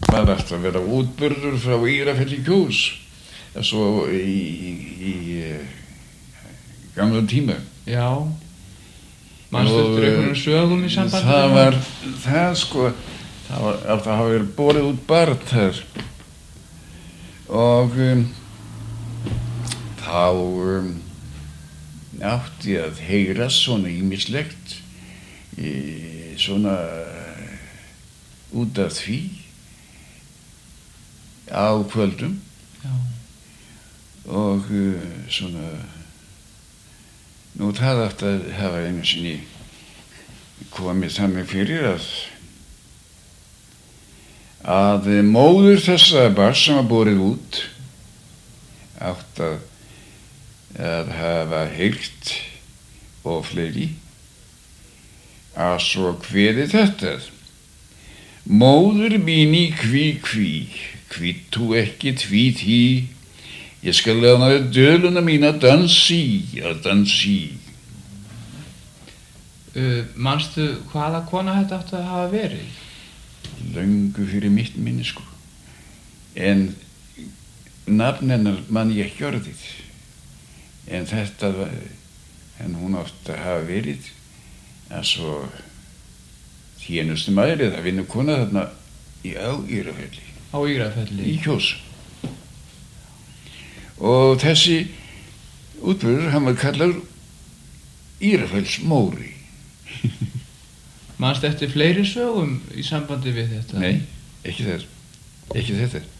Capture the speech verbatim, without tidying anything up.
var alltaf að vera útburður frá Írafell í Kjós svo í, í, í, í gamla tíma. Já. Manstu eftir einhvern sögum í sambandi? Það var, það sko, það var alltaf að hafa verið borið út barn þar og um, þá um, átti ég að heyra svona ýmislegt í, svona út af því á kvöldum. Já. Og uh, svona nú það átti að hafa einu sinni komið þannig fyrir að að móður þessa barns sem var borið út átti að, að hafa heyrt og fleiri að svo kveði þetta: móður mín í hví hví, hvitt þú ekki tvít hí, ég skal lána þér döluna mín að dansi, að dansi. Uh, manstu hvaða kona þetta átti að hafa verið? Löngu fyrir mitt minni sko. En nafn hennar man ég ekki orðið. En þetta var, en hún átti að hafa verið að svo þjónustu maður eða vinnukona þarna í á Írafelli. Á Írafelli? Í Kjós. Og þessi útburður, hann var kallaður Írafells móri. Manstu eftir fleiri sögum í sambandi við þetta? Nei, ekki þetta. Ekki þetta.